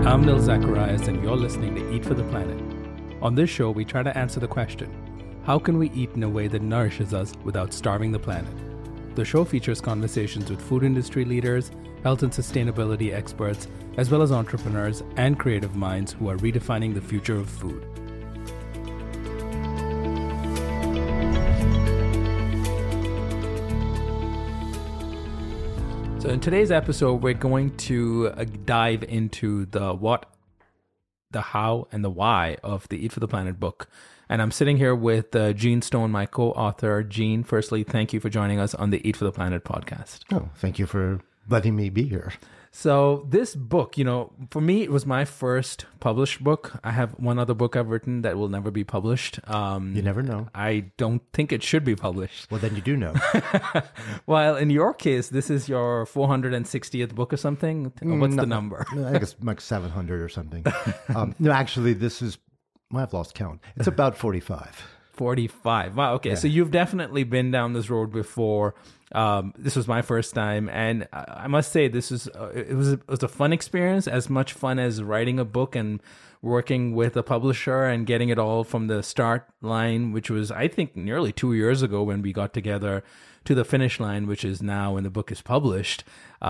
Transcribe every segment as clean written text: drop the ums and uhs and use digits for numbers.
I'm Nil Zacharias, and you're listening to Eat for the Planet. On this show, we try to answer the question, how can we eat in a way that nourishes us without starving the planet? The show features conversations with food industry leaders, health and sustainability experts, as well as entrepreneurs and creative minds who are redefining the future of food. So in today's episode, we're going to dive into the what, the how, and the why of the Eat for the Planet book. And I'm sitting here with Gene Stone, my co-author. Gene, firstly, thank you for joining us on the Eat for the Planet podcast. Oh, thank you for letting me be here. So this book, for me, it was my first published book. I have one other book I've written that will never be published. You never know. I don't think it should be published. Well, then you do know. Well, in your case, this is your 460th book or something? What's the number? I think it's like 700 or something. No, actually, I've lost count. It's about 45. 45. Wow. Okay. Yeah. So you've definitely been down this road before. This was my first time, and I must say it was a fun experience, as much fun as writing a book and working with a publisher and getting it all from the start line, which was, I think, nearly 2 years ago when we got together, to the finish line, which is now when the book is published.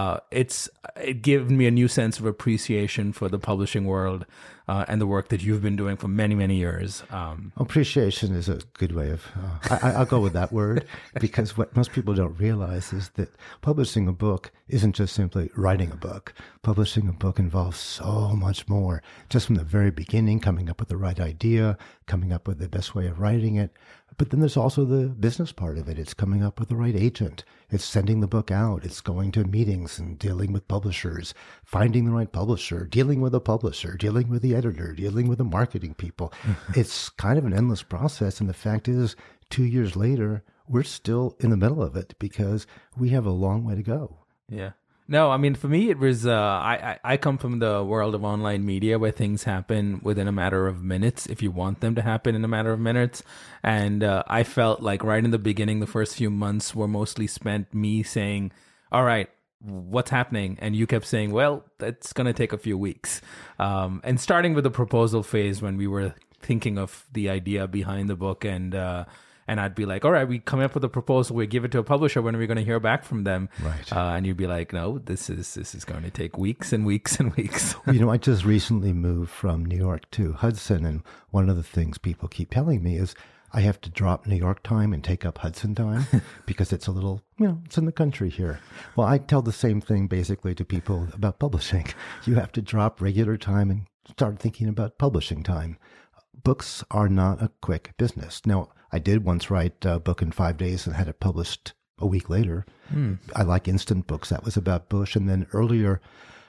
It gives me a new sense of appreciation for the publishing world and the work that you've been doing for many, many years. Appreciation is a good way of, I'll go with that word, because what most people don't realize is that publishing a book isn't just simply writing a book. Publishing a book involves so much more, just from the very beginning, coming up with the right idea, coming up with the best way of writing it. But then there's also the business part of it. It's coming up with the right agent. It's sending the book out. It's going to meetings and dealing with publishers, finding the right publisher, dealing with a publisher, dealing with the editor, dealing with the marketing people. It's kind of an endless process. And the fact is, 2 years later, we're still in the middle of it because we have a long way to go. Yeah. No, I mean, for me, it was, I come from the world of online media where things happen within a matter of minutes if you want them to happen in a matter of minutes. And I felt like right in the beginning, the first few months were mostly spent me saying, all right, what's happening? And you kept saying, well, that's going to take a few weeks. And starting with the proposal phase when we were thinking of the idea behind the book, and I'd be like, all right, we come up with a proposal, we give it to a publisher, when are we going to hear back from them? Right. And you'd be like, no, this is going to take weeks and weeks and weeks. I just recently moved from New York to Hudson, and one of the things people keep telling me is I have to drop New York time and take up Hudson time because it's a little, it's in the country here. Well, I tell the same thing basically to people about publishing. You have to drop regular time and start thinking about publishing time. Books are not a quick business. Now, I did once write a book in 5 days and had it published a week later. I like instant books. That was about Bush. And then earlier,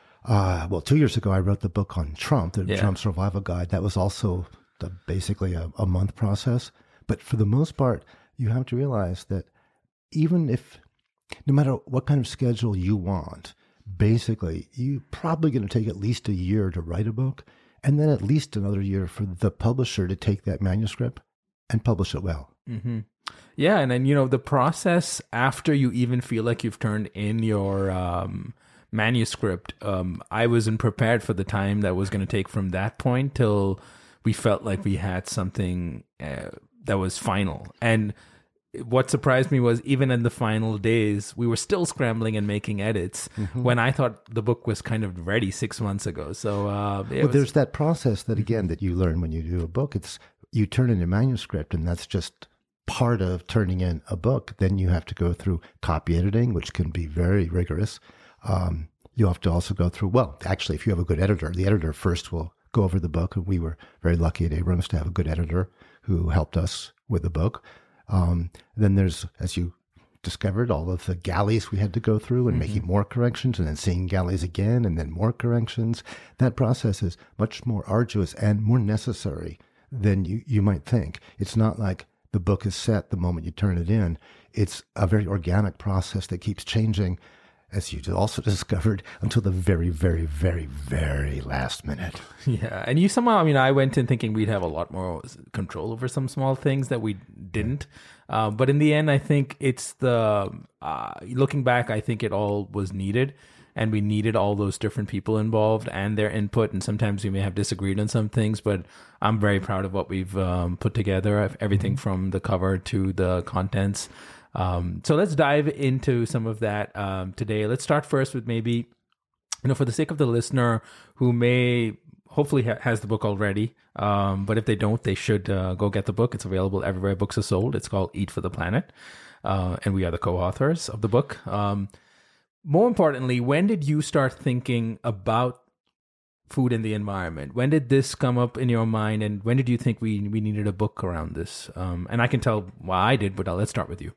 2 years ago, I wrote the book on Trump, the Trump Survival Guide. That was also basically a month process. But for the most part, you have to realize that no matter what kind of schedule you want, basically, you're probably going to take at least a year to write a book, and then at least another year for the publisher to take that manuscript and publish it well. Mm-hmm. Yeah, and then, the process after you even feel like you've turned in your manuscript, I wasn't prepared for the time that was going to take from that point till we felt like we had something that was final. And what surprised me was even in the final days, we were still scrambling and making edits when I thought the book was kind of ready 6 months ago. So there's that process that, again, that you learn when you do a book. You turn in a manuscript, and that's just part of turning in a book. Then you have to go through copy editing, which can be very rigorous. You have to also go through, actually, if you have a good editor, the editor first will go over the book. And we were very lucky at Abrams to have a good editor who helped us with the book. Then there's, as you discovered, all of the galleys we had to go through and making more corrections, and then seeing galleys again, and then more corrections. That process is much more arduous and more necessary than you might think. It's not like the book is set the moment you turn it in. It's a very organic process that keeps changing, as you also discovered, until the very, very, very, very last minute. Yeah. And you somehow, I went in thinking we'd have a lot more control over some small things that we didn't. But in the end, I think it's looking back, I think it all was needed. and we needed all those different people involved and their input. And sometimes we may have disagreed on some things, but I'm very proud of what we've put together, everything from the cover to the contents. So let's dive into some of that today. Let's start first with maybe, for the sake of the listener who may hopefully has the book already, but if they don't, they should go get the book. It's available everywhere books are sold. It's called Eat for the Planet, and we are the co-authors of the book. More importantly, when did you start thinking about food and the environment? When did this come up in your mind, and when did you think we needed a book around this? And I can tell why I did, but let's start with you.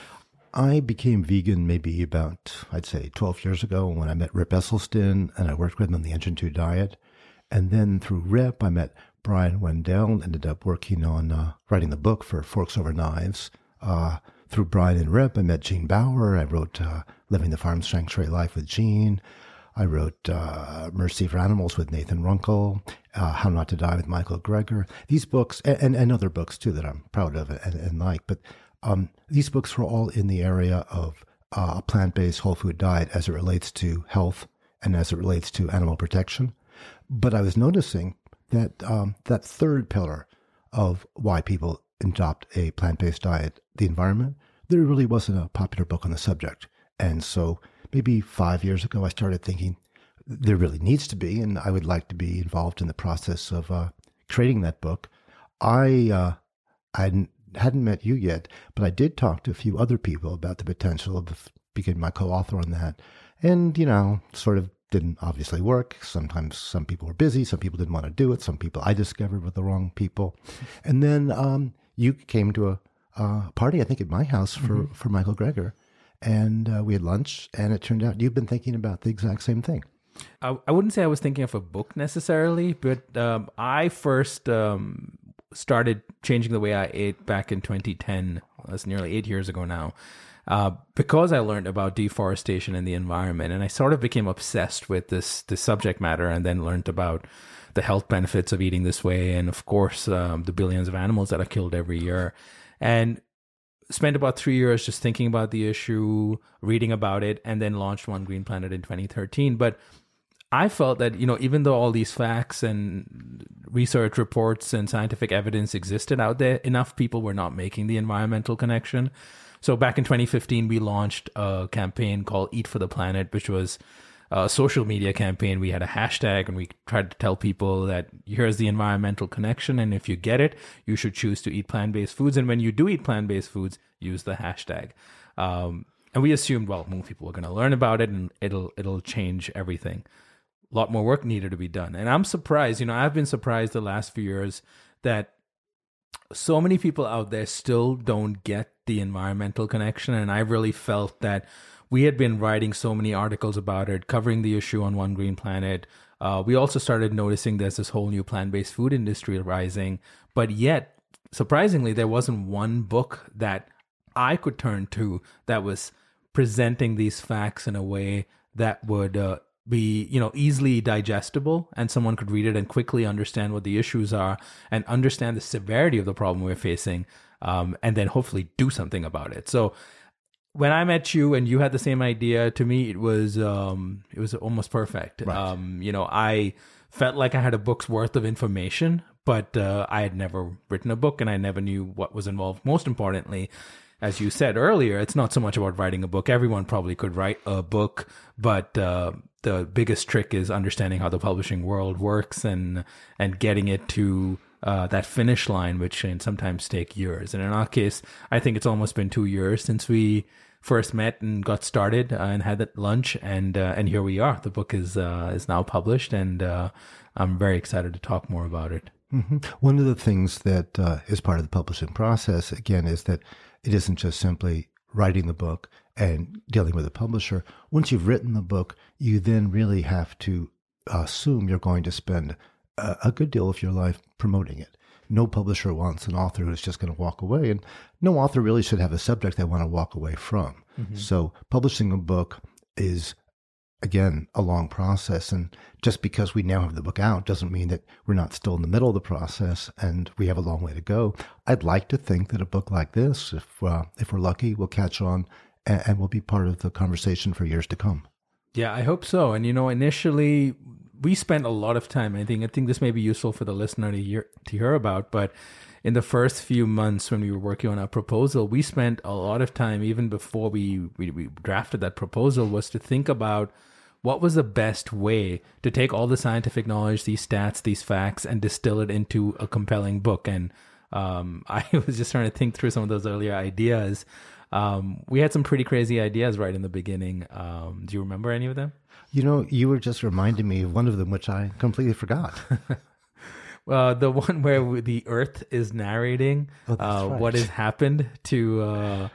I became vegan maybe about, I'd say, 12 years ago when I met Rip Esselstyn, and I worked with him on the Engine 2 diet. And then through Rip, I met Brian Wendell, ended up working on writing the book for Forks Over Knives. Through Brian and Rip, I met Gene Bauer. I wrote Living the Farm Sanctuary Life with Gene. I wrote Mercy for Animals with Nathan Runkle, How Not to Die with Michael Greger. These books, and other books too that I'm proud of and like, but these books were all in the area of a plant-based whole food diet as it relates to health and as it relates to animal protection. But I was noticing that that third pillar of why people adopt a plant-based diet, the environment, there really wasn't a popular book on the subject. And so maybe 5 years ago, I started thinking there really needs to be, and I would like to be involved in the process of creating that book. I hadn't met you yet, but I did talk to a few other people about the potential of becoming my co-author on that. And, sort of didn't obviously work. Sometimes some people were busy. Some people didn't want to do it. Some people I discovered were the wrong people. And then you came to a party, I think, at my house for Michael Greger. And we had lunch, and it turned out you've been thinking about the exact same thing. I wouldn't say I was thinking of a book necessarily, but I first started changing the way I ate back in 2010. That's nearly 8 years ago now, because I learned about deforestation and the environment. And I sort of became obsessed with this subject matter, and then learned about the health benefits of eating this way. And of course, the billions of animals that are killed every year. And spent about 3 years just thinking about the issue, reading about it, and then launched One Green Planet in 2013. But I felt that, even though all these facts and research reports and scientific evidence existed out there, enough people were not making the environmental connection. So back in 2015, we launched a campaign called Eat for the Planet, which was a social media campaign. We had a hashtag, and we tried to tell people that here's the environmental connection, and if you get it, you should choose to eat plant-based foods. And when you do eat plant-based foods, use the hashtag. And we assumed, well, more people were going to learn about it, and it'll change everything. A lot more work needed to be done. And I'm surprised, I've been surprised the last few years that so many people out there still don't get the environmental connection. And I really felt that we had been writing so many articles about it, covering the issue on One Green Planet. We also started noticing there's this whole new plant-based food industry rising. But yet, surprisingly, there wasn't one book that I could turn to that was presenting these facts in a way that would be, easily digestible, and someone could read it and quickly understand what the issues are and understand the severity of the problem we're facing, and then hopefully do something about it. So when I met you and you had the same idea, to me, it was almost perfect. Right. I felt like I had a book's worth of information, but I had never written a book, and I never knew what was involved. Most importantly, as you said earlier, it's not so much about writing a book. Everyone probably could write a book, but the biggest trick is understanding how the publishing world works and getting it to that finish line, which can sometimes take years. And in our case, I think it's almost been 2 years since we first met and got started and had that lunch, and here we are. The book is now published, and I'm very excited to talk more about it. Mm-hmm. One of the things that is part of the publishing process, again, is that it isn't just simply writing the book and dealing with a publisher. Once you've written the book, you then really have to assume you're going to spend a good deal of your life promoting it. No publisher wants an author who's just going to walk away, and no author really should have a subject they want to walk away from. Mm-hmm. So publishing a book is, again, a long process. And just because we now have the book out doesn't mean that we're not still in the middle of the process and we have a long way to go. I'd like to think that a book like this, if we're lucky, will catch on and will be part of the conversation for years to come. Yeah, I hope so. And initially we spent a lot of time. I think this may be useful for the listener to hear about, but in the first few months when we were working on our proposal, we spent a lot of time, even before we drafted that proposal, was to think about what was the best way to take all the scientific knowledge, these stats, these facts, and distill it into a compelling book. And I was just trying to think through some of those earlier ideas. We had some pretty crazy ideas right in the beginning. Do you remember any of them? You were just reminding me of one of them, which I completely forgot. The one where the Earth is narrating right. what has happened to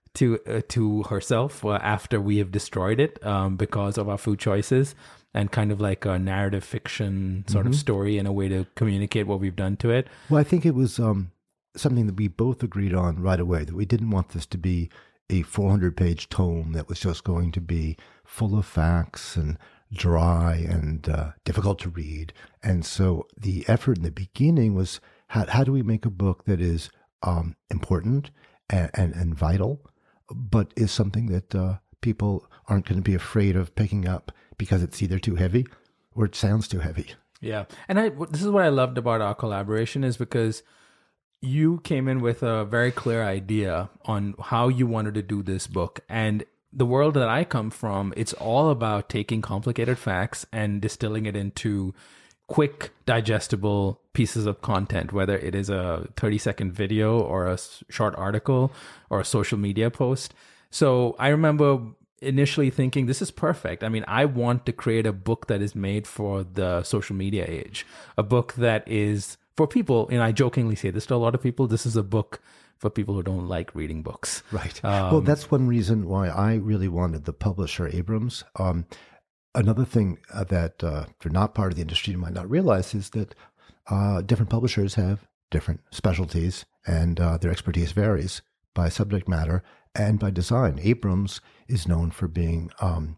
herself after we have destroyed it because of our food choices, and kind of like a narrative fiction sort of story, and a way to communicate what we've done to it. Well, I think it was something that we both agreed on right away, that we didn't want this to be a 400-page tome that was just going to be full of facts and dry and difficult to read. And so the effort in the beginning was, how do we make a book that is important and vital, but is something that people aren't going to be afraid of picking up because it's either too heavy or it sounds too heavy. Yeah. And this is what I loved about our collaboration, is because you came in with a very clear idea on how you wanted to do this book. And the world that I come from, it's all about taking complicated facts and distilling it into quick, digestible pieces of content, whether it is a 30-second video or a short article or a social media post. So I remember initially thinking, this is perfect. I mean, I want to create a book that is made for the social media age, a book that is for people, I jokingly say this to a lot of people, this is a book for people who don't like reading books. Right. Well, that's one reason why I really wanted the publisher, Abrams. Another thing that if you're not part of the industry, you might not realize is that different publishers have different specialties, and their expertise varies by subject matter and by design. Abrams is known for being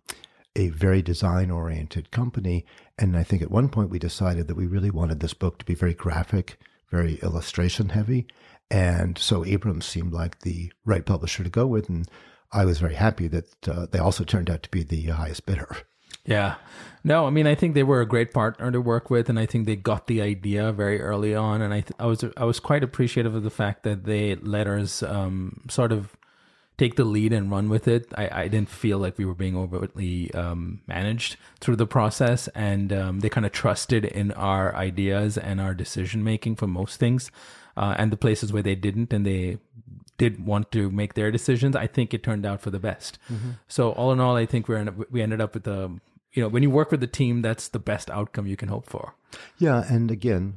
a very design-oriented company, and I think at one point we decided that we really wanted this book to be very graphic, very illustration-heavy, and so Abrams seemed like the right publisher to go with, and I was very happy that they also turned out to be the highest bidder. Yeah. No, I mean, I think they were a great partner to work with, and I think they got the idea very early on, and I was quite appreciative of the fact that they let us sort of take the lead and run with it. I didn't feel like we were being overtly managed through the process, and they kind of trusted in our ideas and our decision making for most things. And the places where they didn't, and they did want to make their decisions, I think it turned out for the best. Mm-hmm. So all in all, I think we ended up with when you work with a team, that's the best outcome you can hope for. Yeah, and again,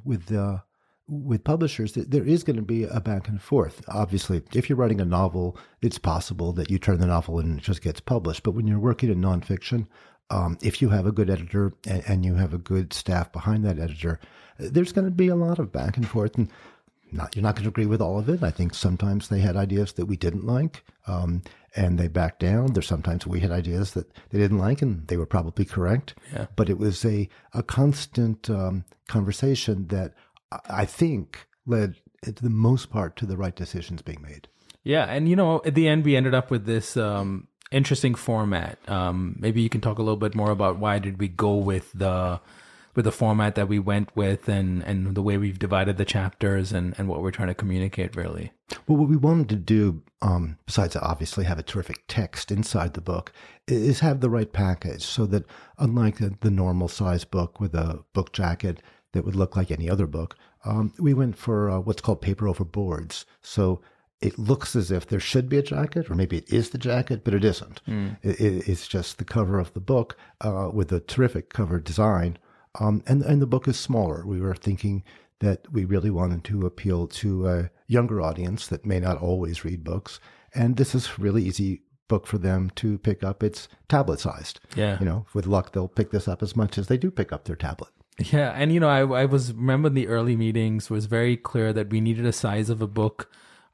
with publishers, there is going to be a back and forth. Obviously, if you're writing a novel, it's possible that you turn the novel in and it just gets published. But when you're working in nonfiction, if you have a good editor and you have a good staff behind that editor, there's going to be a lot of back and forth. And you're not going to agree with all of it. I think sometimes they had ideas that we didn't like, and they backed down. There's sometimes we had ideas that they didn't like, and they were probably correct. Yeah. But it was a constant conversation that I think led, to the most part, to the right decisions being made. Yeah, and at the end we ended up with this interesting format. Maybe you can talk a little bit more about why did we go with the format that we went with, and the way we've divided the chapters, and what we're trying to communicate, really. Well, what we wanted to do, besides obviously have a terrific text inside the book, is have the right package, so that unlike the normal size book with a book jacket that would look like any other book, we went for what's called paper over boards. So it looks as if there should be a jacket, or maybe it is the jacket, but it isn't. It's just the cover of the book with a terrific cover design. And the book is smaller. We were thinking that we really wanted to appeal to a younger audience that may not always read books. And this is a really easy book for them to pick up. It's tablet sized. Yeah. With luck, they'll pick this up as much as they do pick up their tablet. Yeah. And, I remember in the early meetings was very clear that we needed a size of a book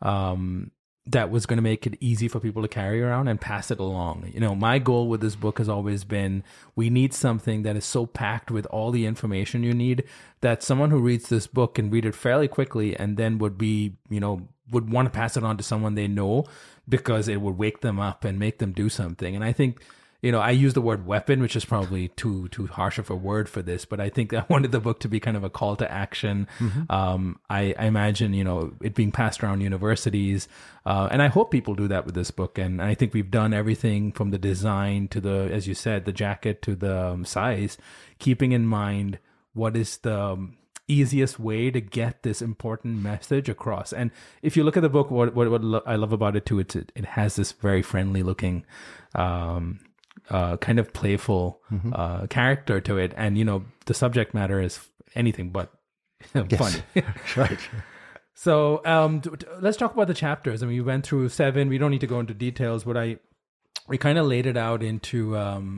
that was going to make it easy for people to carry around and pass it along. My goal with this book has always been, we need something that is so packed with all the information you need that someone who reads this book can read it fairly quickly, and then would would want to pass it on to someone they know, because it would wake them up and make them do something. And I think I use the word weapon, which is probably too harsh of a word for this, but I think I wanted the book to be kind of a call to action. I imagine, it being passed around universities, and I hope people do that with this book. And I think we've done everything from the design to the, as you said, the jacket to the size, keeping in mind what is the easiest way to get this important message across. And if you look at the book, what I love about it too, it has this very friendly looking, kind of playful character to it, and the subject matter is anything but funny. Right. So let's talk about the chapters. I mean, we went through 7. We don't need to go into details, but we kind of laid it out into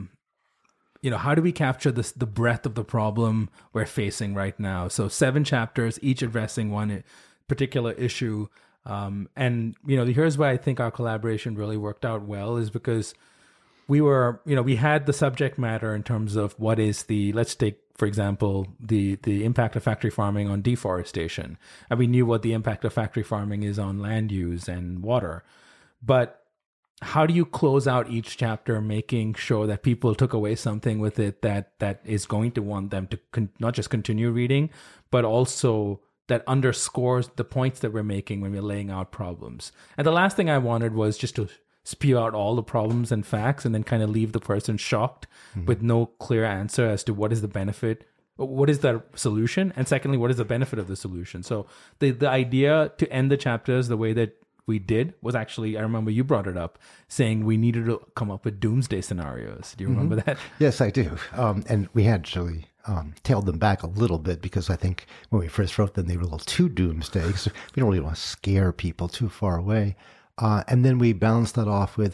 how do we capture the breadth of the problem we're facing right now. So 7 chapters, each addressing one particular issue. And here's why I think our collaboration really worked out well, is because we had the subject matter in terms of what is let's take, for example, the impact of factory farming on deforestation. And we knew what the impact of factory farming is on land use and water. But how do you close out each chapter, making sure that people took away something with it that is going to want them to not just continue reading, but also that underscores the points that we're making when we're laying out problems. And the last thing I wanted was just to spew out all the problems and facts and then kind of leave the person shocked with no clear answer as to what is the benefit, what is the solution, and secondly, what is the benefit of the solution. So the idea to end the chapters the way that we did was actually, I remember you brought it up, saying we needed to come up with doomsday scenarios. Do you remember that? Yes, I do. And we actually tailed them back a little bit, because I think when we first wrote them, they were a little too doomsday. We don't really want to scare people too far away. And then we balanced that off with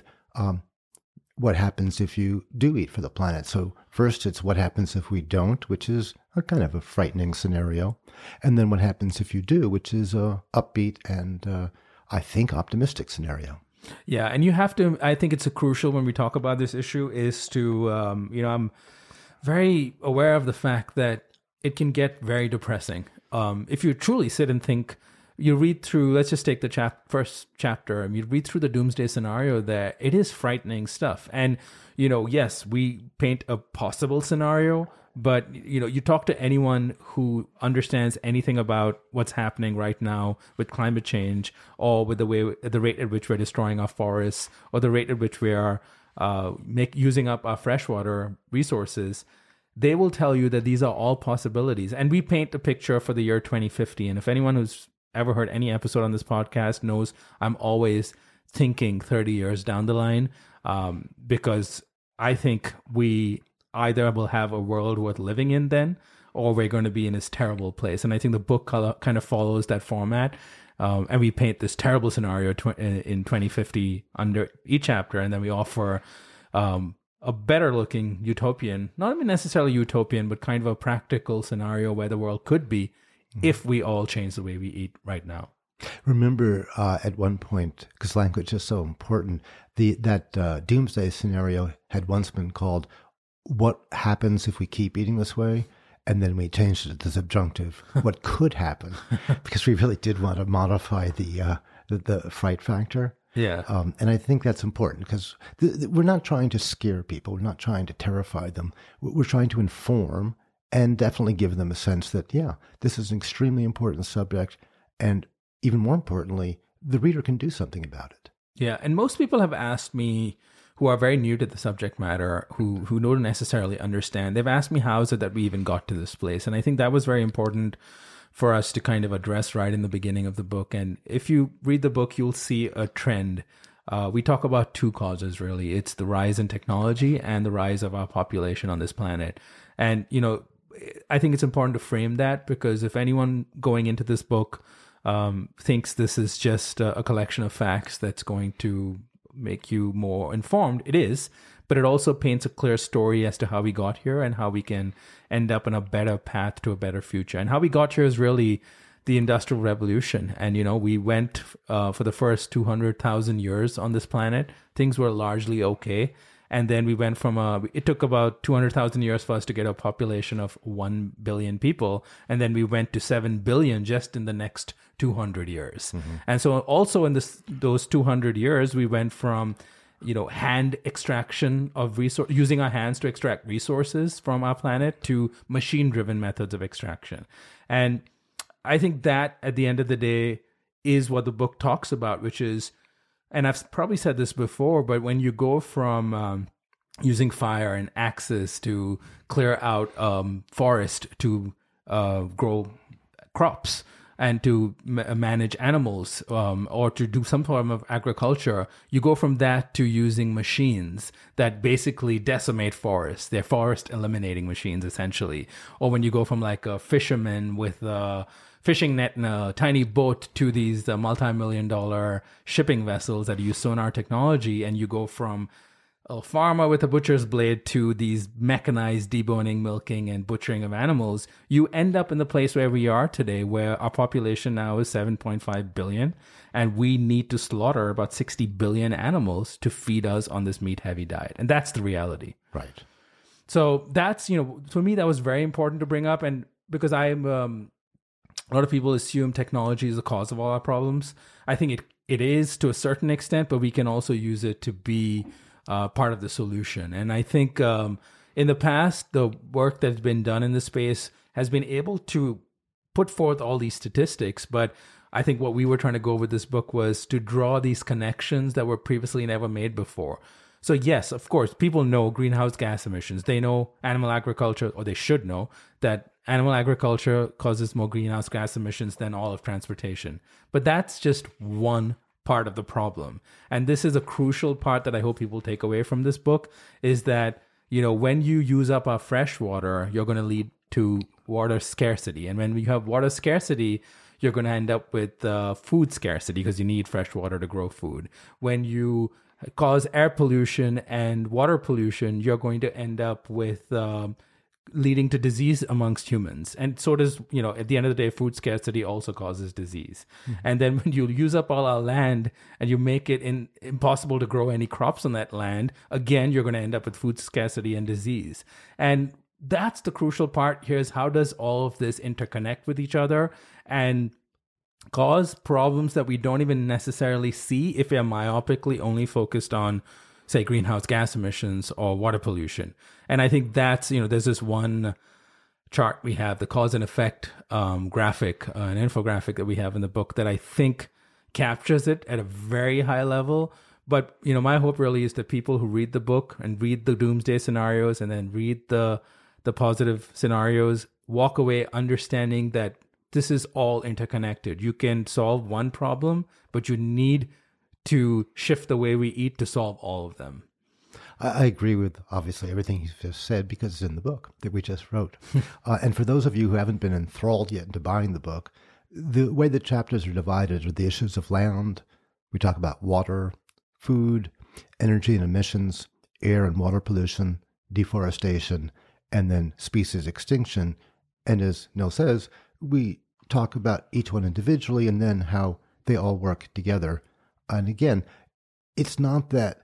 what happens if you do eat for the planet. So first, it's what happens if we don't, which is a kind of a frightening scenario. And then what happens if you do, which is a upbeat and I think optimistic scenario. Yeah, and you have to, I think it's a crucial when we talk about this issue is to, I'm very aware of the fact that it can get very depressing. If you truly sit and think, you read through, let's just take the first chapter, and you read through the doomsday scenario there, it is frightening stuff. And, yes, we paint a possible scenario, but, you talk to anyone who understands anything about what's happening right now with climate change, or with the rate at which we're destroying our forests, or the rate at which we are using up our freshwater resources, they will tell you that these are all possibilities. And we paint a picture for the year 2050. And if anyone who's ever heard any episode on this podcast knows I'm always thinking 30 years down the line, because I think we either will have a world worth living in then, or we're going to be in this terrible place. And I think the book kind of follows that format. And we paint this terrible scenario in 2050 under each chapter. And then we offer a better looking utopian, not even necessarily utopian, but kind of a practical scenario where the world could be if we all change the way we eat right now. Remember at one point, because language is so important, that doomsday scenario had once been called "What happens if we keep eating this way?" And then we changed it to subjunctive, "What could happen?" Because we really did want to modify the fright factor. Yeah. And I think that's important, because we're not trying to scare people. We're not trying to terrify them. We're trying to inform and definitely give them a sense that, yeah, this is an extremely important subject. And even more importantly, the reader can do something about it. Yeah. And most people have asked me, who are very new to the subject matter, who don't necessarily understand, they've asked me, how is it that we even got to this place? And I think that was very important for us to kind of address right in the beginning of the book. And if you read the book, you'll see a trend. We talk about 2 causes, really. It's the rise in technology and the rise of our population on this planet. And, I think it's important to frame that, because if anyone going into this book thinks this is just a collection of facts that's going to make you more informed, it is. But it also paints a clear story as to how we got here and how we can end up on a better path to a better future. And how we got here is really the Industrial Revolution. And, we went for the first 200,000 years on this planet. Things were largely okay. And then we went from it took about 200,000 years for us to get a population of 1 billion people. And then we went to 7 billion just in the next 200 years. Mm-hmm. And so also in those 200 years, we went from hand extraction of using our hands to extract resources from our planet to machine-driven methods of extraction. And I think that at the end of the day is what the book talks about, which is, and I've probably said this before, but when you go from using fire and axes to clear out forest to grow crops and to manage animals or to do some form of agriculture, you go from that to using machines that basically decimate forests. They're forest eliminating machines, essentially. Or when you go from like a fisherman with a fishing net and a tiny boat to these multi-million-dollar shipping vessels that use sonar technology, and you go from a farmer with a butcher's blade to these mechanized deboning, milking, and butchering of animals, you end up in the place where we are today, where our population now is 7.5 billion, and we need to slaughter about 60 billion animals to feed us on this meat-heavy diet. And that's the reality. Right. So that's, for me, that was very important to bring up. And because I'm, a lot of people assume technology is the cause of all our problems. I think it is to a certain extent, but we can also use it to be part of the solution. And I think in the past, the work that's been done in this space has been able to put forth all these statistics. But I think what we were trying to go with this book was to draw these connections that were previously never made before. So yes, of course, people know greenhouse gas emissions. They know animal agriculture, or they should know that animal agriculture causes more greenhouse gas emissions than all of transportation. But that's just one part of the problem. And this is a crucial part that I hope people take away from this book, is that, when you use up our fresh water, you're going to lead to water scarcity. And when you have water scarcity, you're going to end up with food scarcity because you need fresh water to grow food. When you cause air pollution and water pollution, you're going to end up with leading to disease amongst humans. And so does, at the end of the day, food scarcity also causes disease. Mm-hmm. And then when you use up all our land and you make it impossible to grow any crops on that land, again, you're going to end up with food scarcity and disease. And that's the crucial part here, is how does all of this interconnect with each other and cause problems that we don't even necessarily see if we're myopically only focused on, say, greenhouse gas emissions or water pollution. And I think that's, there's this one chart we have, the cause and effect graphic, an infographic that we have in the book that I think captures it at a very high level. But, my hope really is that people who read the book and read the doomsday scenarios and then read the positive scenarios walk away understanding that this is all interconnected. You can solve one problem, but you need to shift the way we eat to solve all of them. I agree with, obviously, everything you've just said, because it's in the book that we just wrote. And for those of you who haven't been enthralled yet into buying the book, the way the chapters are divided are the issues of land. We talk about water, food, energy and emissions, air and water pollution, deforestation, and then species extinction. And as Nil says, we talk about each one individually and then how they all work together. And again, it's not that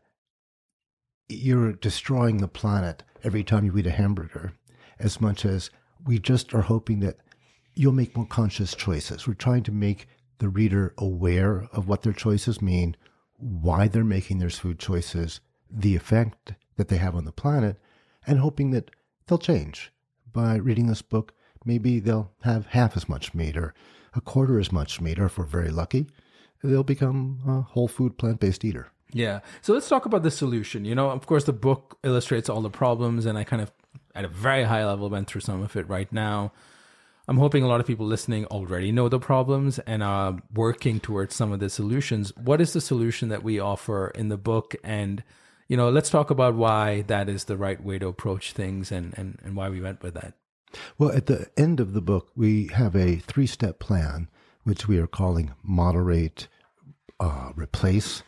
you're destroying the planet every time you eat a hamburger, as much as we just are hoping that you'll make more conscious choices. We're trying to make the reader aware of what their choices mean, why they're making their food choices, the effect that they have on the planet, and hoping that they'll change. By reading this book, maybe they'll have half as much meat or a quarter as much meat, or if we're very lucky, they'll become a whole food plant-based eater. Yeah. So let's talk about the solution. Of course, the book illustrates all the problems, and I kind of, at a very high level, went through some of it right now. I'm hoping a lot of people listening already know the problems and are working towards some of the solutions. What is the solution that we offer in the book? And, let's talk about why that is the right way to approach things and why we went with that. Well, at the end of the book, we have a 3-step plan, which we are calling moderate, replace,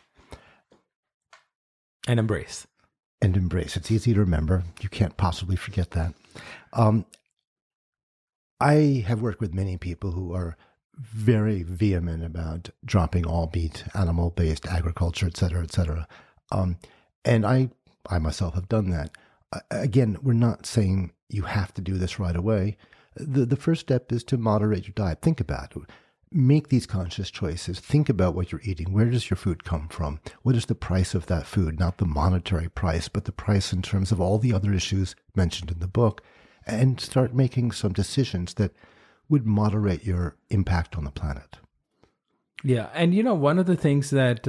and embrace. And embrace. It's easy to remember. You can't possibly forget that. I have worked with many people who are very vehement about dropping all meat, animal-based agriculture, et cetera, et cetera. And I myself have done that. Again, we're not saying you have to do this right away. The first step is to moderate your diet. Think about it. make these conscious choices. Think about what you're eating. Where does your food come from? What is the price of that food? Not the monetary price, but the price in terms of all the other issues mentioned in the book. And start making some decisions that would moderate your impact on the planet. Yeah. And, one of the things that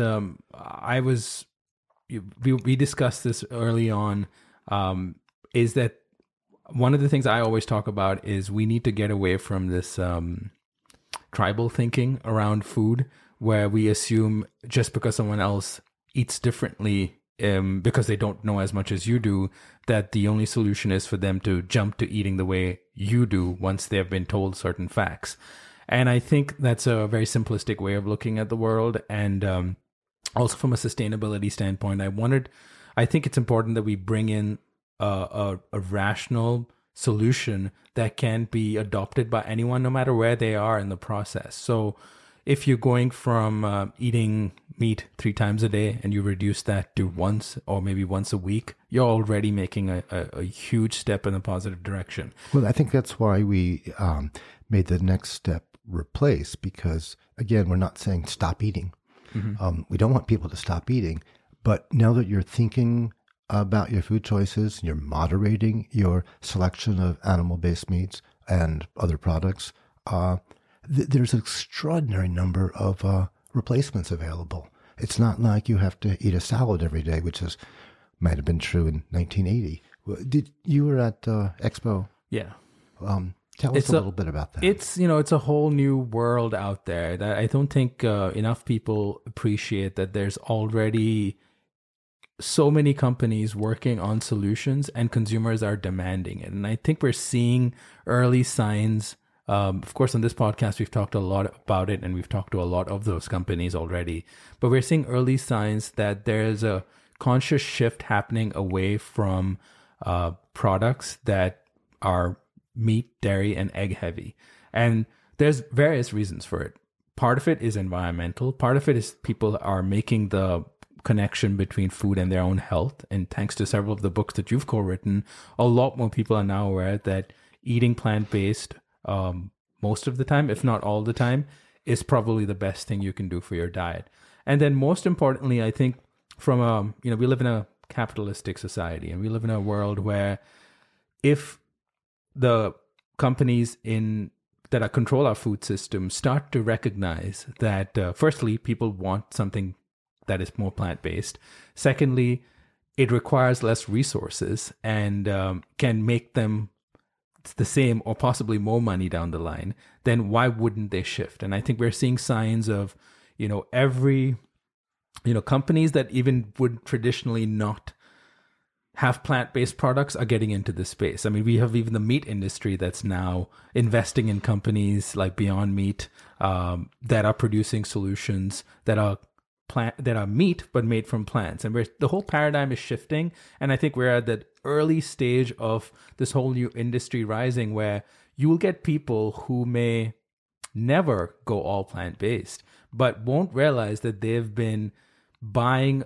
we discussed this early on, is that one of the things I always talk about is we need to get away from this tribal thinking around food, where we assume just because someone else eats differently, because they don't know as much as you do, that the only solution is for them to jump to eating the way you do once they have been told certain facts. And I think that's a very simplistic way of looking at the world. And also from a sustainability standpoint, I think it's important that we bring in a rational solution that can be adopted by anyone, no matter where they are in the process. So if you're going from eating meat 3 times a day and you reduce that to once or maybe once a week, you're already making a huge step in a positive direction. Well, I think that's why we made the next step replace, because, again, we're not saying stop eating. Mm-hmm. We don't want people to stop eating. But now that you're thinking about your food choices, you're moderating your selection of animal-based meats and other products, there's an extraordinary number of replacements available. It's not like you have to eat a salad every day, which might have been true in 1980. You were at Expo? Yeah. Tell us a little bit about that. It's a whole new world out there that I don't think enough people appreciate, that there's already so many companies working on solutions and consumers are demanding it. And I think we're seeing early signs. Of course, on this podcast, we've talked a lot about it and we've talked to a lot of those companies already. But we're seeing early signs that there's a conscious shift happening away from products that are meat, dairy, and egg heavy. And there's various reasons for it. Part of it is environmental. Part of it is people are making the connection between food and their own health. And thanks to several of the books that you've co-written, a lot more people are now aware that eating plant-based most of the time, if not all the time, is probably the best thing you can do for your diet. And then most importantly, I think from we live in a capitalistic society, and we live in a world where if the companies that control our food system start to recognize that, firstly, people want something that is more plant-based. Secondly, it requires less resources and can make them the same or possibly more money down the line, then why wouldn't they shift? And I think we're seeing signs of, companies that even would traditionally not have plant-based products are getting into this space. I mean, we have even the meat industry that's now investing in companies like Beyond Meat that are producing solutions that are meat but made from plants. And the whole paradigm is shifting. And I think we're at that early stage of this whole new industry rising, where you will get people who may never go all plant-based, but won't realize that they've been buying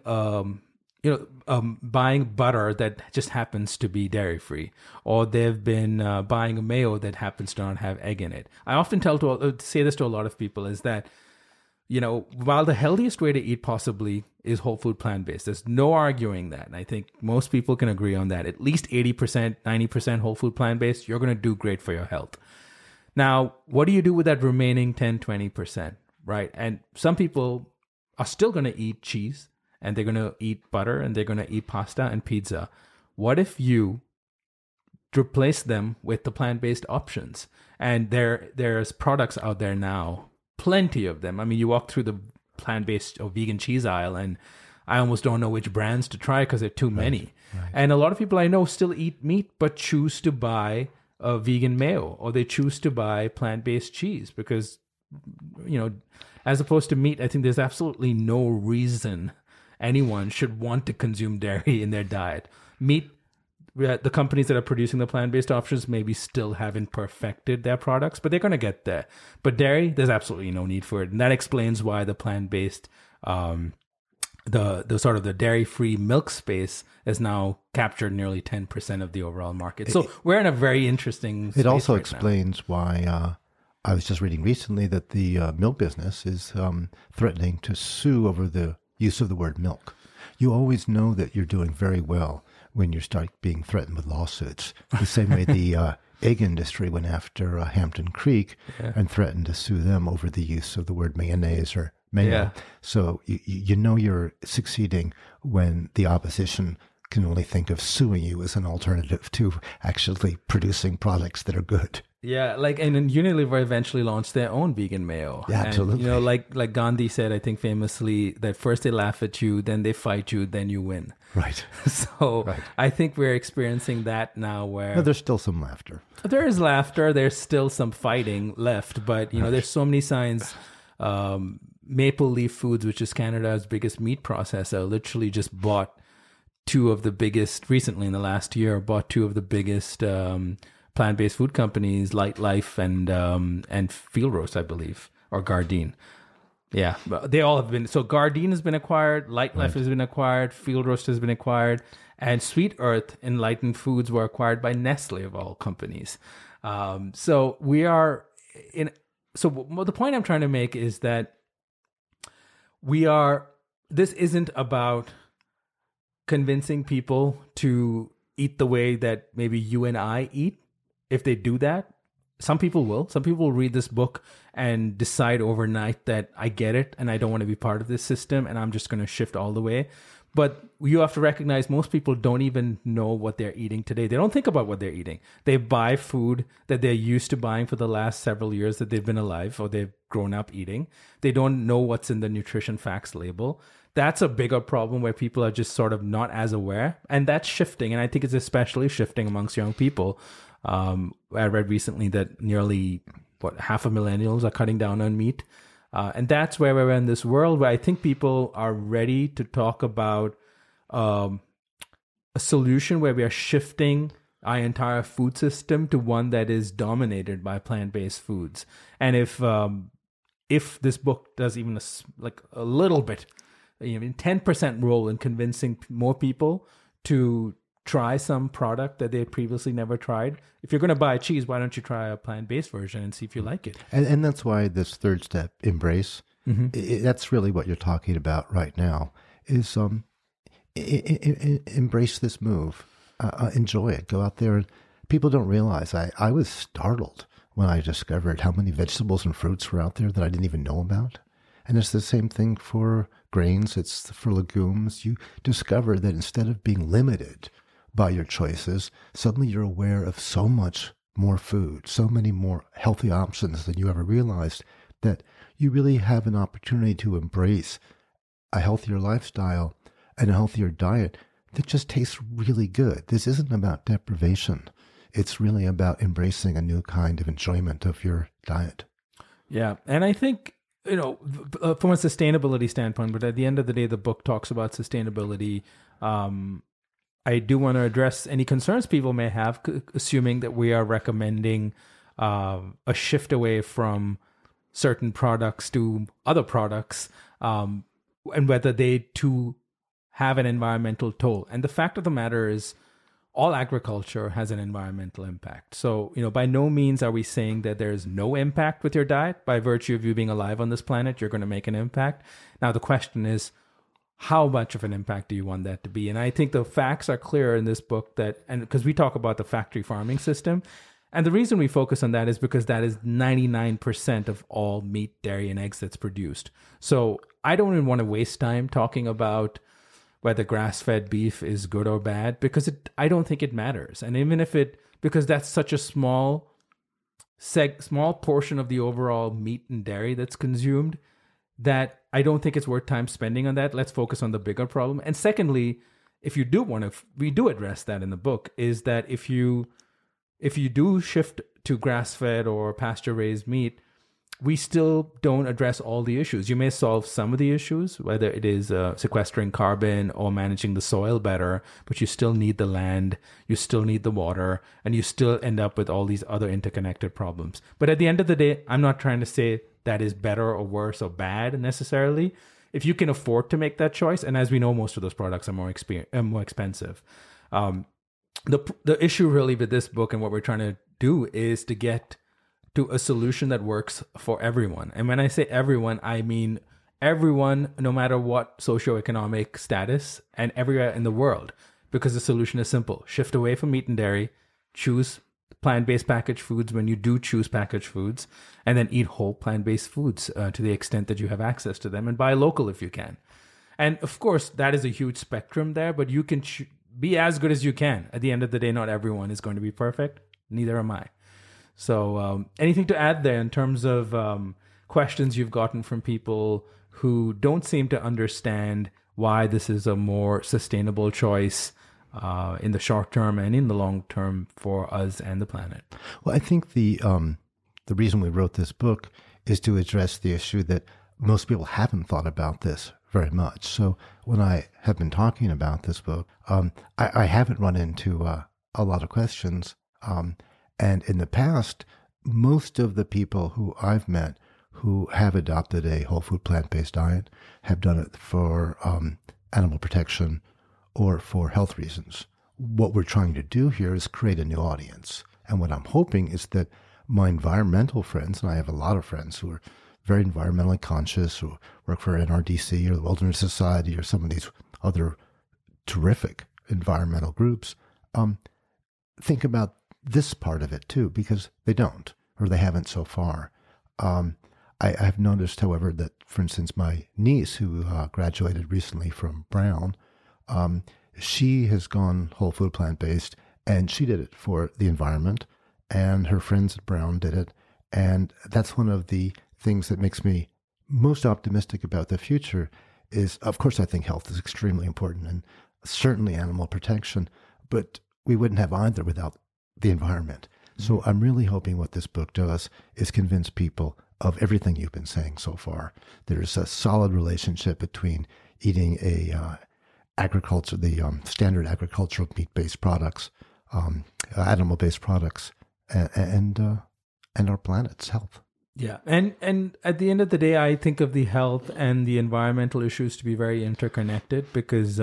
buying butter that just happens to be dairy-free, or they've been buying a mayo that happens to not have egg in it. I often say this to a lot of people, is that, while the healthiest way to eat possibly is whole food plant-based, there's no arguing that. And I think most people can agree on that. At least 80%, 90% whole food plant-based, you're going to do great for your health. Now, what do you do with that remaining 10, 20%, right? And some people are still going to eat cheese, and they're going to eat butter, and they're going to eat pasta and pizza. What if you replace them with the plant-based options? And there's products out there now, plenty of them. I mean, you walk through the plant-based or vegan cheese aisle, and I almost don't know which brands to try because there are too many. Right. And a lot of people I know still eat meat, but choose to buy a vegan mayo, or they choose to buy plant-based cheese because, as opposed to meat, I think there's absolutely no reason anyone should want to consume dairy in their diet. Meat, the companies that are producing the plant-based options maybe still haven't perfected their products, but they're going to get there. But dairy, there's absolutely no need for it. And that explains why the plant-based, the sort of the dairy-free milk space has now captured nearly 10% of the overall market. So we're in a very interesting space. It also explains why I was just reading recently that the milk business is threatening to sue over the use of the word milk. You always know that you're doing very well when you start being threatened with lawsuits. The same way the egg industry went after Hampton Creek and threatened to sue them over the use of the word mayonnaise or mayo. Yeah. So you know you're succeeding when the opposition can only think of suing you as an alternative to actually producing products that are good. Yeah, like, and then Unilever eventually launched their own vegan mayo. Yeah, absolutely. And, like Gandhi said, I think famously, that first they laugh at you, then they fight you, then you win. Right. So I think we're experiencing that now where... No, there's still some laughter. There is laughter. There's still some fighting left. But, there's so many signs. Maple Leaf Foods, which is Canada's biggest meat processor, literally just bought recently in the last year, bought two of the biggest... plant-based food companies, Light Life and Field Roast, I believe, or Gardein. Yeah, but they all have been. So Gardein has been acquired, Light Life has been acquired, Field Roast has been acquired, and Sweet Earth Enlightened Foods were acquired by Nestle of all companies. So we are in. So the point I'm trying to make is that this isn't about convincing people to eat the way that maybe you and I eat. If they do that, some people will. Some people will read this book and decide overnight that I get it and I don't want to be part of this system and I'm just going to shift all the way. But you have to recognize most people don't even know what they're eating today. They don't think about what they're eating. They buy food that they're used to buying for the last several years that they've been alive or they've grown up eating. They don't know what's in the nutrition facts label. That's a bigger problem where people are just sort of not as aware. And that's shifting. And I think it's especially shifting amongst young people. I read recently that nearly, half of millennials are cutting down on meat. And that's where we're in this world where I think people are ready to talk about a solution where we are shifting our entire food system to one that is dominated by plant-based foods. And if this book does even a little bit, 10% role in convincing more people to try some product that they previously never tried. If you're going to buy cheese, why don't you try a plant-based version and see if you like it? And that's why this third step, embrace, that's really what you're talking about right now, is embrace this move. Enjoy it. Go out there. People don't realize. I was startled when I discovered how many vegetables and fruits were out there that I didn't even know about. And it's the same thing for grains. It's for legumes. You discover that instead of being limited by your choices, suddenly you're aware of so much more food, so many more healthy options than you ever realized, that you really have an opportunity to embrace a healthier lifestyle and a healthier diet that just tastes really good. This isn't about deprivation. It's really about embracing a new kind of enjoyment of your diet. Yeah. And I think, from a sustainability standpoint, but at the end of the day, the book talks about sustainability. I do want to address any concerns people may have, assuming that we are recommending a shift away from certain products to other products, and whether they too have an environmental toll. And the fact of the matter is, all agriculture has an environmental impact. So, by no means are we saying that there's no impact with your diet. By virtue of you being alive on this planet, you're going to make an impact. Now, the question is, how much of an impact do you want that to be? And I think the facts are clear in this book and because we talk about the factory farming system. And the reason we focus on that is because that is 99% of all meat, dairy, and eggs that's produced. So I don't even want to waste time talking about whether grass-fed beef is good or bad, because I don't think it matters. And even because that's such a small portion of the overall meat and dairy that's consumed, that I don't think it's worth time spending on that. Let's focus on the bigger problem. And secondly, if you do want to, we do address that in the book, is that if you do shift to grass-fed or pasture-raised meat, we still don't address all the issues. You may solve some of the issues, whether it is sequestering carbon or managing the soil better, but you still need the land, you still need the water, and you still end up with all these other interconnected problems. But at the end of the day, I'm not trying to say that is better or worse or bad necessarily. If you can afford to make that choice, and as we know, most of those products are more expensive. The issue really with this book and what we're trying to do is to get to a solution that works for everyone. And when I say everyone, I mean everyone, no matter what socioeconomic status and everywhere in the world, because the solution is simple. Shift away from meat and dairy, choose plant-based packaged foods when you do choose packaged foods, and then eat whole plant-based foods to the extent that you have access to them, and buy local if you can. And of course, that is a huge spectrum there, but you can be as good as you can. At the end of the day, not everyone is going to be perfect. Neither am I. So anything to add there in terms of questions you've gotten from people who don't seem to understand why this is a more sustainable choice in the short term and in the long term for us and the planet? Well, I think the reason we wrote this book is to address the issue that most people haven't thought about this very much. So when I have been talking about this book, I haven't run into a lot of questions. And in the past, most of the people who I've met who have adopted a whole food plant-based diet have done it for animal protection or for health reasons. What we're trying to do here is create a new audience. And what I'm hoping is that my environmental friends, and I have a lot of friends who are very environmentally conscious, who work for NRDC or the Wilderness Society or some of these other terrific environmental groups, think about this part of it too, because they don't, or they haven't so far. I've noticed, however, that, for instance, my niece, who graduated recently from Brown, she has gone whole food plant-based, and she did it for the environment, and her friends at Brown did it. And that's one of the things that makes me most optimistic about the future is, of course, I think health is extremely important, and certainly animal protection, but we wouldn't have either without the environment. So I'm really hoping what this book does is convince people of everything you've been saying so far. There's a solid relationship between eating the standard agricultural meat-based products, animal-based products, and our planet's health. Yeah, and at the end of the day, I think of the health and the environmental issues to be very interconnected, because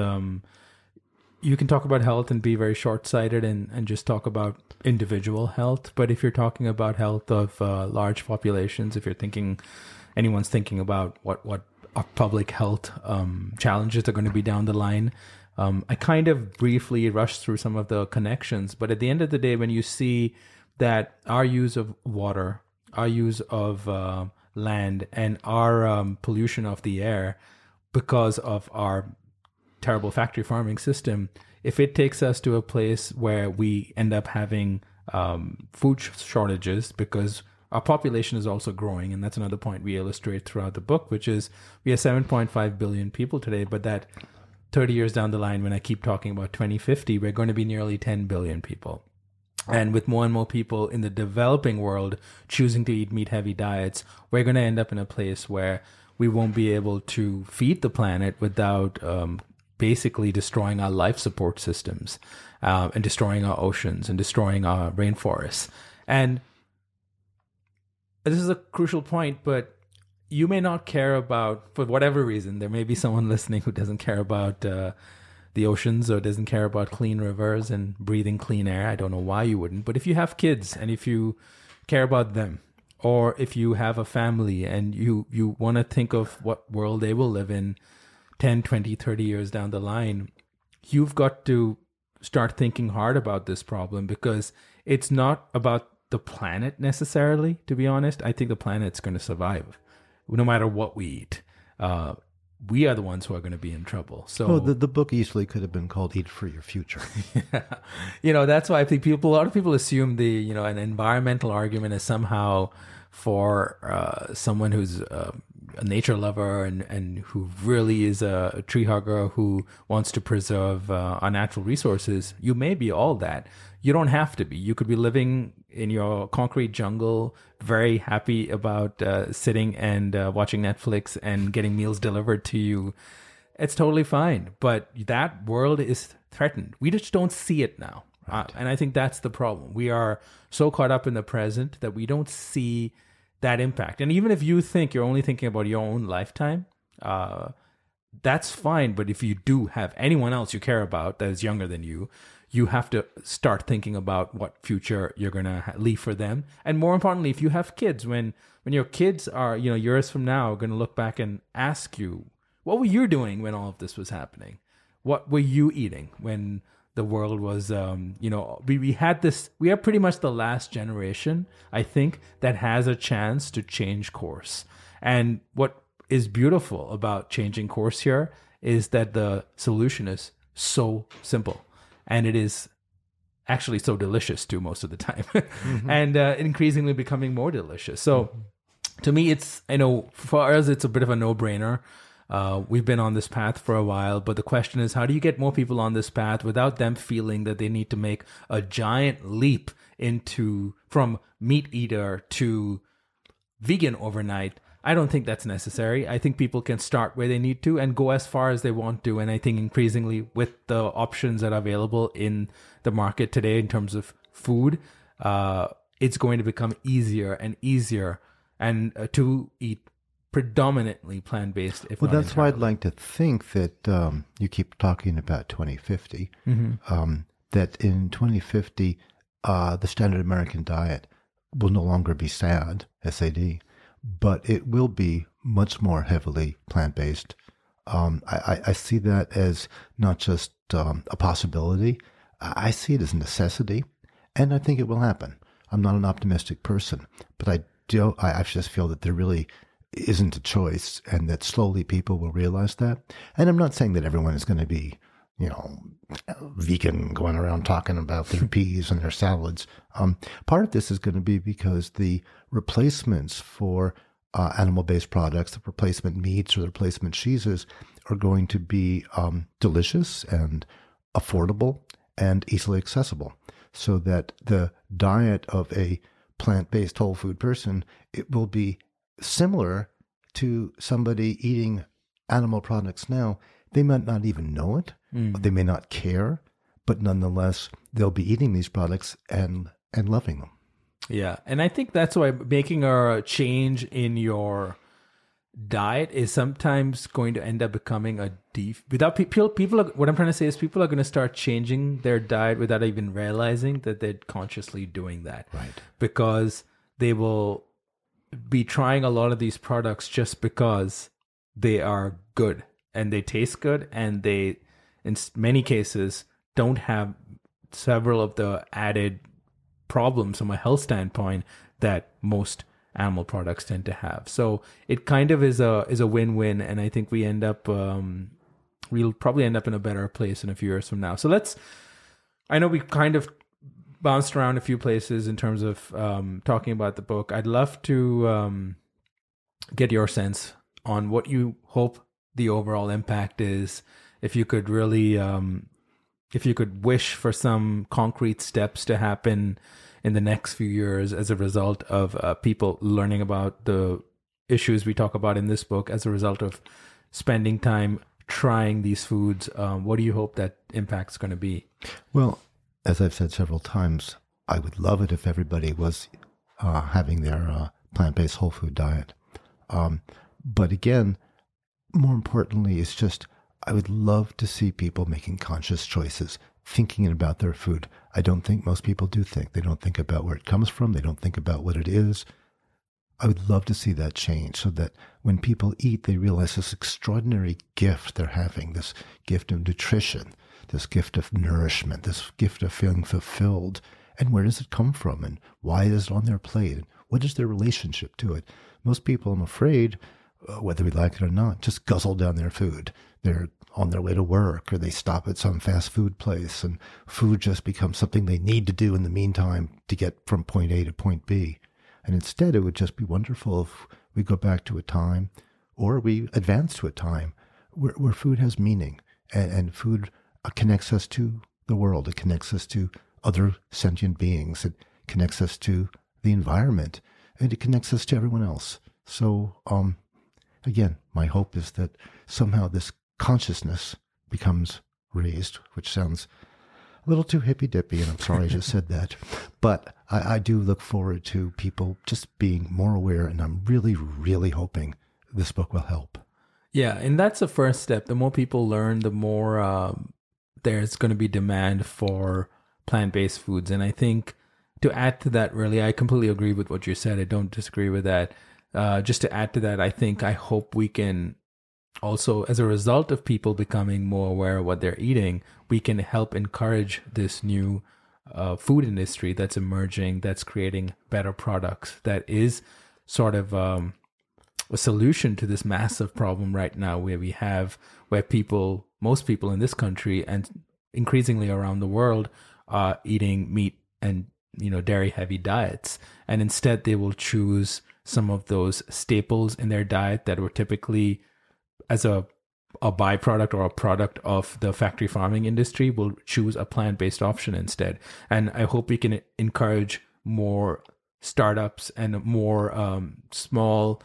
you can talk about health and be very short-sighted and just talk about individual health. But if you're talking about health of large populations, if anyone's thinking about what our public health challenges are going to be down the line, I kind of briefly rushed through some of the connections. But at the end of the day, when you see that our use of water, our use of land, and our pollution of the air because of our terrible factory farming system, if it takes us to a place where we end up having food shortages because our population is also growing, and that's another point we illustrate throughout the book, which is we have 7.5 billion people today, but that 30 years down the line, when I keep talking about 2050, we're going to be nearly 10 billion people. And with more and more people in the developing world choosing to eat meat-heavy diets, we're going to end up in a place where we won't be able to feed the planet without basically destroying our life support systems and destroying our oceans and destroying our rainforests. And this is a crucial point, but you may not care about, for whatever reason, there may be someone listening who doesn't care about the oceans or doesn't care about clean rivers and breathing clean air. I don't know why you wouldn't. But if you have kids and if you care about them, or if you have a family and you want to think of what world they will live in 10, 20, 30 years down the line, you've got to start thinking hard about this problem, because it's not about the planet necessarily, to be honest. I think the planet's going to survive no matter what we eat. We are the ones who are going to be in trouble. So the book easily could have been called "Eat for Your Future." Yeah. That's why I think a lot of people assume an environmental argument is somehow for someone who's a nature lover and who really is a tree hugger who wants to preserve our natural resources. You may be all that. You don't have to be. You could be living in your concrete jungle, very happy about sitting and watching Netflix and getting meals delivered to you. It's totally fine. But that world is threatened. We just don't see it now. Right. And I think that's the problem. We are so caught up in the present that we don't see that impact. And even if you think you're only thinking about your own lifetime, that's fine. But if you do have anyone else you care about that is younger than you have to start thinking about what future you're going to leave for them. And more importantly, if you have kids, when your kids are, years from now, going to look back and ask you, what were you doing when all of this was happening? What were you eating when the world was, we are pretty much the last generation, I think, that has a chance to change course. And what is beautiful about changing course here is that the solution is so simple. And it is actually so delicious too most of the time, and increasingly becoming more delicious. So to me, it's, for us, it's a bit of a no-brainer. We've been on this path for a while, but the question is, how do you get more people on this path without them feeling that they need to make a giant leap from meat eater to vegan overnight? I don't think that's necessary. I think people can start where they need to and go as far as they want to. And I think increasingly with the options that are available in the market today in terms of food, it's going to become easier and easier and to eat predominantly plant-based. Well, that's why I'd like to think that you keep talking about 2050, that in 2050, the standard American diet will no longer be SAD, S-A-D, but it will be much more heavily plant-based. I see that as not just a possibility. I see it as a necessity, and I think it will happen. I'm not an optimistic person, but I just feel that there really isn't a choice, and that slowly people will realize that. And I'm not saying that everyone is going to be, vegan, going around talking about their peas and their salads. Part of this is going to be because the replacements for animal-based products, the replacement meats or the replacement cheeses, are going to be delicious and affordable and easily accessible, so that the diet of a plant-based whole food person, it will be similar to somebody eating animal products now. They might not even know it. They may not care, but nonetheless, they'll be eating these products and loving them. Yeah. And I think that's why making a change in your diet is sometimes going to end up becoming without people what I'm trying to say is people are going to start changing their diet without even realizing that they're consciously doing that. Right. Because they will be trying a lot of these products just because they are good and they taste good, and they, in many cases, don't have several of the added problems from a health standpoint that most animal products tend to have. So it kind of is a win-win, and I think we'll probably end up in a better place in a few years from now. So I know we kind of bounced around a few places in terms of talking about the book. I'd love to get your sense on what you hope the overall impact is. If you could really, if you could wish for some concrete steps to happen in the next few years as a result of people learning about the issues we talk about in this book, as a result of spending time trying these foods, what do you hope that impact's going to be? Well, as I've said several times, I would love it if everybody was having their plant-based whole food diet. But again, more importantly, it's just I would love to see people making conscious choices, thinking about their food. I don't think most people do think. They don't think about where it comes from. They don't think about what it is. I would love to see that change, so that when people eat, they realize this extraordinary gift they're having, this gift of nutrition, this gift of nourishment, this gift of feeling fulfilled. And where does it come from? And why is it on their plate? And what is their relationship to it? Most people, I'm afraid, whether we like it or not, just guzzle down their food. They're on their way to work, or they stop at some fast food place, and food just becomes something they need to do in the meantime to get from point A to point B. And instead, it would just be wonderful if we go back to a time, or we advance to a time where food has meaning, and food connects us to the world. It connects us to other sentient beings. It connects us to the environment, and it connects us to everyone else. So, again, my hope is that somehow this consciousness becomes raised, which sounds a little too hippy-dippy, and I'm sorry I just said that. But I do look forward to people just being more aware, and I'm really, really hoping this book will help. Yeah, and that's the first step. The more people learn, the more there's going to be demand for plant-based foods. And I think to add to that, really, I completely agree with what you said. I don't disagree with that. Just to add to that, I hope we can also, as a result of people becoming more aware of what they're eating, we can help encourage this new food industry that's emerging, that's creating better products, that is sort of a solution to this massive problem right now where most people in this country and increasingly around the world are eating meat and dairy heavy diets, and instead they will choose some of those staples in their diet that were typically as a byproduct or a product of the factory farming industry, will choose a plant-based option instead. And I hope we can encourage more startups and more small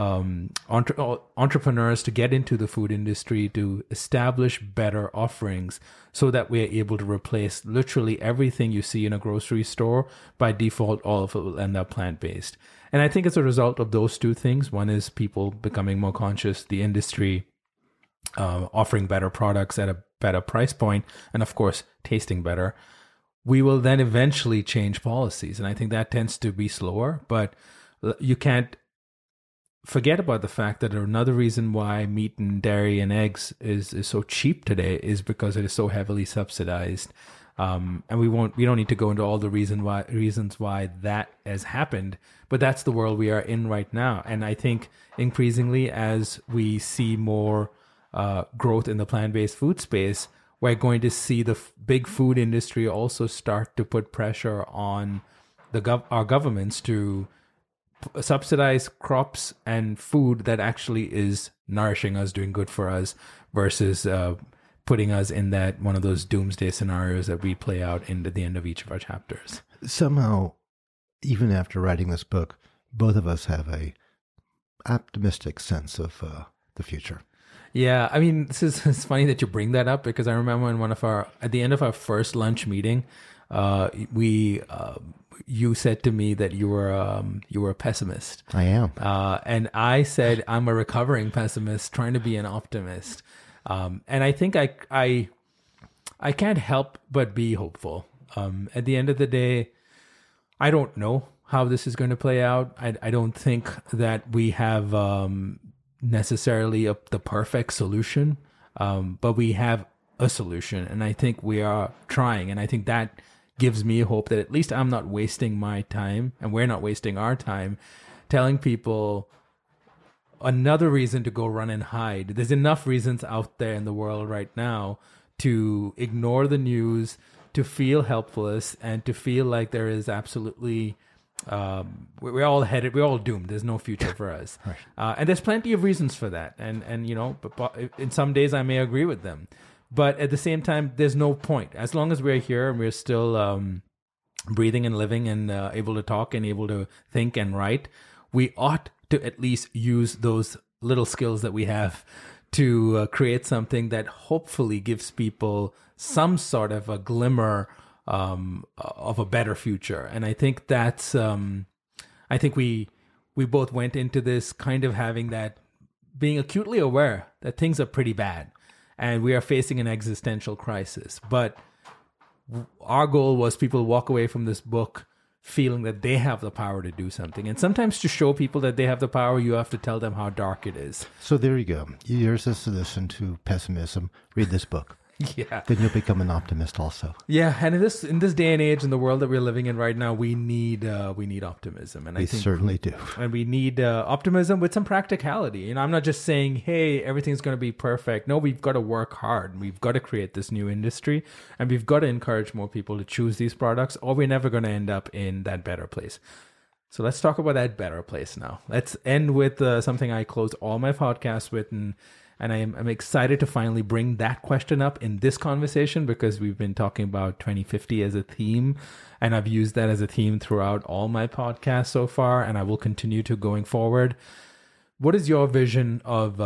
entrepreneurs to get into the food industry, to establish better offerings so that we're able to replace literally everything you see in a grocery store. By default, all of it will end up plant-based. And I think as a result of those two things, one is people becoming more conscious, the industry offering better products at a better price point, and of course, tasting better, we will then eventually change policies. And I think that tends to be slower, but you can't forget about the fact that another reason why meat and dairy and eggs is so cheap today is because it is so heavily subsidized. And we don't need to go into all the reasons why that has happened, but that's the world we are in right now. And I think increasingly, as we see more growth in the plant-based food space, we're going to see the big food industry also start to put pressure on our governments to subsidize crops and food that actually is nourishing us, doing good for us, versus putting us in that one of those doomsday scenarios that we play out in the end of each of our chapters. Somehow, even after writing this book, both of us have a optimistic sense of the future. Yeah, I mean, it's funny that you bring that up, because I remember in at the end of our first lunch meeting, you said to me that you were a pessimist. I am. And I said, I'm a recovering pessimist trying to be an optimist. And I think I can't help but be hopeful. At the end of the day, I don't know how this is going to play out. I don't think that we have necessarily the perfect solution, but we have a solution. And I think we are trying. And I think that gives me hope that at least I'm not wasting my time, and we're not wasting our time telling people another reason to go run and hide. There's enough reasons out there in the world right now to ignore the news, to feel helpless, and to feel like there is absolutely we're all doomed. There's no future for us. Right. And there's plenty of reasons for that. And but in some days I may agree with them. But at the same time, there's no point. As long as we're here and we're still breathing and living and able to talk and able to think and write, we ought to at least use those little skills that we have to create something that hopefully gives people some sort of a glimmer of a better future. And I think that's, I think we both went into this kind of having that, being acutely aware that things are pretty bad and we are facing an existential crisis. But our goal was people walk away from this book feeling that they have the power to do something. And sometimes to show people that they have the power, you have to tell them how dark it is. So there you go. Here's a solution to pessimism. Read this book. Yeah. Then you'll become an optimist also. Yeah, and in this day and age, in the world that we're living in right now, we need optimism, and I think certainly do. And we need optimism with some practicality. You know, I'm not just saying, "Hey, everything's going to be perfect." No, we've got to work hard. And we've got to create this new industry, and we've got to encourage more people to choose these products, or we're never going to end up in that better place. So let's talk about that better place now. Let's end with something I close all my podcasts with, and I'm excited to finally bring that question up in this conversation, because we've been talking about 2050 as a theme, and I've used that as a theme throughout all my podcasts so far, and I will continue to going forward. What is your vision of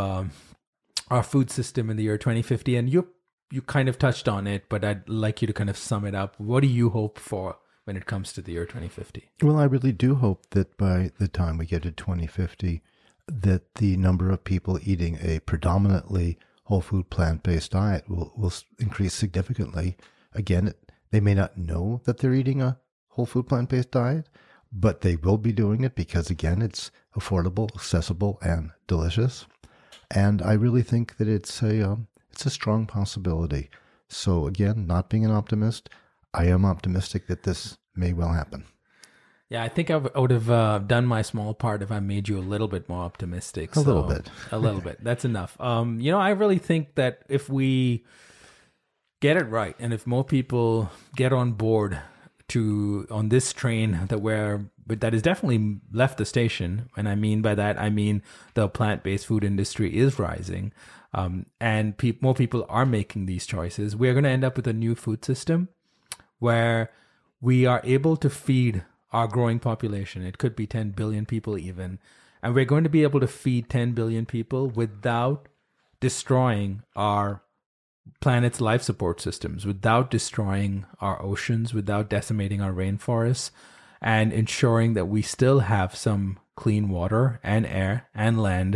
our food system in the year 2050? And you kind of touched on it, but I'd like you to kind of sum it up. What do you hope for when it comes to the year 2050? Well, I really do hope that by the time we get to 2050, that the number of people eating a predominantly whole food plant-based diet will increase significantly. Again, they may not know that they're eating a whole food plant-based diet, but they will be doing it because, again, it's affordable, accessible, and delicious. And I really think that it's a strong possibility. So again, not being an optimist, I am optimistic that this may well happen. Yeah, I think I would have done my small part if I made you a little bit more optimistic. A little bit. A little bit. That's enough. I really think that if we get it right, and if more people get on board on this train that is definitely left the station, and I mean by that, I mean the plant-based food industry is rising, and more people are making these choices, we're going to end up with a new food system where we are able to feed our growing population. It could be 10 billion people even, and we're going to be able to feed 10 billion people without destroying our planet's life support systems, without destroying our oceans, without decimating our rainforests, and ensuring that we still have some clean water and air and land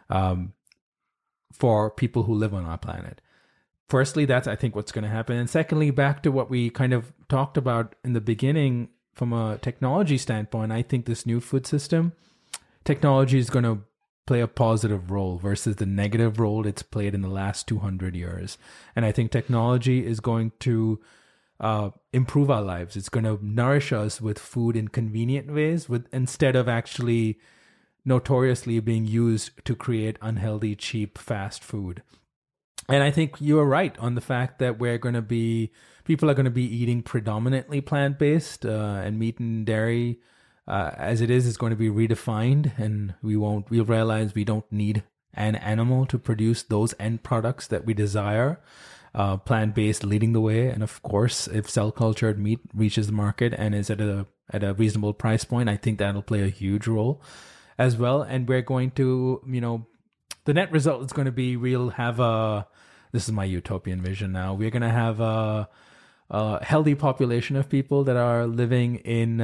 for people who live on our planet. Firstly, that's, I think, what's going to happen. And secondly, back to what we kind of talked about in the beginning, from a technology standpoint, I think this new food system, technology is going to play a positive role versus the negative role it's played in the last 200 years. And I think technology is going to improve our lives. It's going to nourish us with food in convenient ways, instead of actually notoriously being used to create unhealthy, cheap, fast food. And I think you are right on the fact that people are going to be eating predominantly plant-based, and meat and dairy as it is going to be redefined, and we'll realize we don't need an animal to produce those end products that we desire. Plant-based leading the way, and of course, if cell-cultured meat reaches the market and is at a reasonable price point, I think that'll play a huge role as well. And we're going to, the net result is going to be this is my utopian vision now. We're going to have a healthy population of people that are living in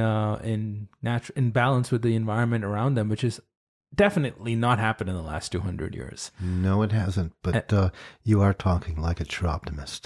balance with the environment around them, which is definitely not happened in the last 200 years. No, it hasn't. But you are talking like a true optimist.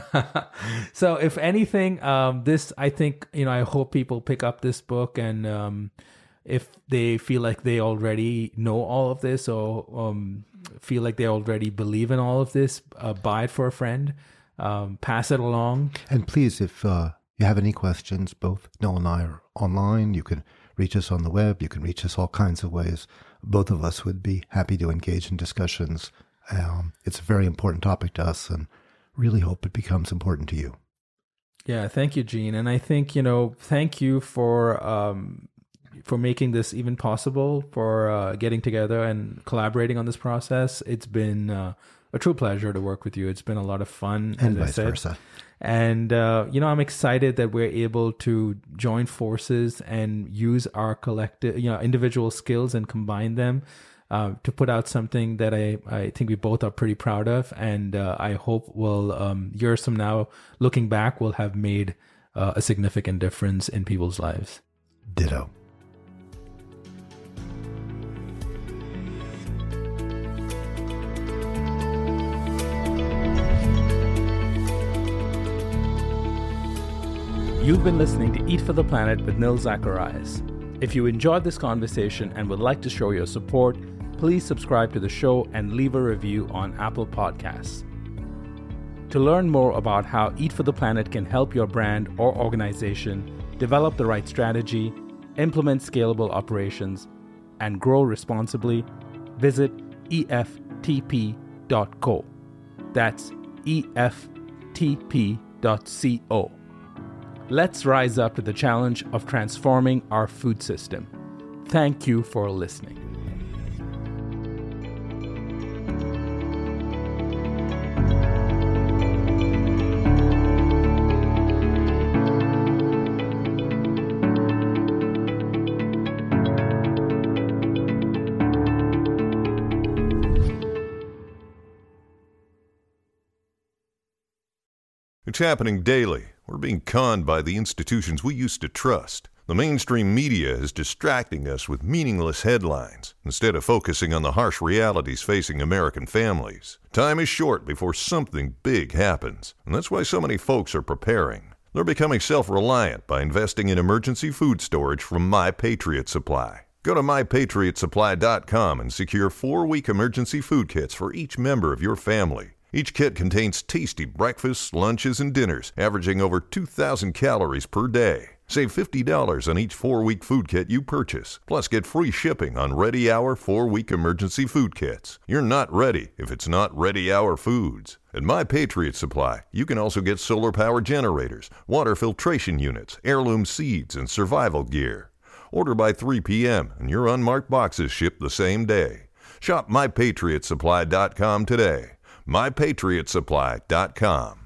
So if anything, I think, I hope people pick up this book, and if they feel like they already know all of this, or feel like they already believe in all of this, buy it for a friend, pass it along. And please, if you have any questions, both Noel and I are online. You can reach us on the web. You can reach us all kinds of ways. Both of us would be happy to engage in discussions. It's a very important topic to us, and really hope it becomes important to you. Yeah, thank you, Gene. And I think, thank you for making this even possible, for getting together and collaborating on this process. It's been a true pleasure to work with you. It's been a lot of fun, and vice versa. And, I'm excited that we're able to join forces and use our collective, individual skills and combine them to put out something that I think we both are pretty proud of. And I hope years from now, looking back, will have made a significant difference in people's lives. Ditto. You've been listening to Eat for the Planet with Nil Zacharias. If you enjoyed this conversation and would like to show your support, please subscribe to the show and leave a review on Apple Podcasts. To learn more about how Eat for the Planet can help your brand or organization develop the right strategy, implement scalable operations, and grow responsibly, visit EFTP.co. That's EFTP.co. Let's rise up to the challenge of transforming our food system. Thank you for listening. It's happening daily. We're being conned by the institutions we used to trust. The mainstream media is distracting us with meaningless headlines instead of focusing on the harsh realities facing American families. Time is short before something big happens, and that's why so many folks are preparing. They're becoming self-reliant by investing in emergency food storage from My Patriot Supply. Go to MyPatriotSupply.com and secure 4-week emergency food kits for each member of your family. Each kit contains tasty breakfasts, lunches, and dinners, averaging over 2,000 calories per day. Save $50 on each 4-week food kit you purchase. Plus, get free shipping on Ready Hour 4-week emergency food kits. You're not ready if it's not Ready Hour foods. At My Patriot Supply, you can also get solar power generators, water filtration units, heirloom seeds, and survival gear. Order by 3 p.m. and your unmarked boxes ship the same day. Shop MyPatriotSupply.com today. MyPatriotSupply.com.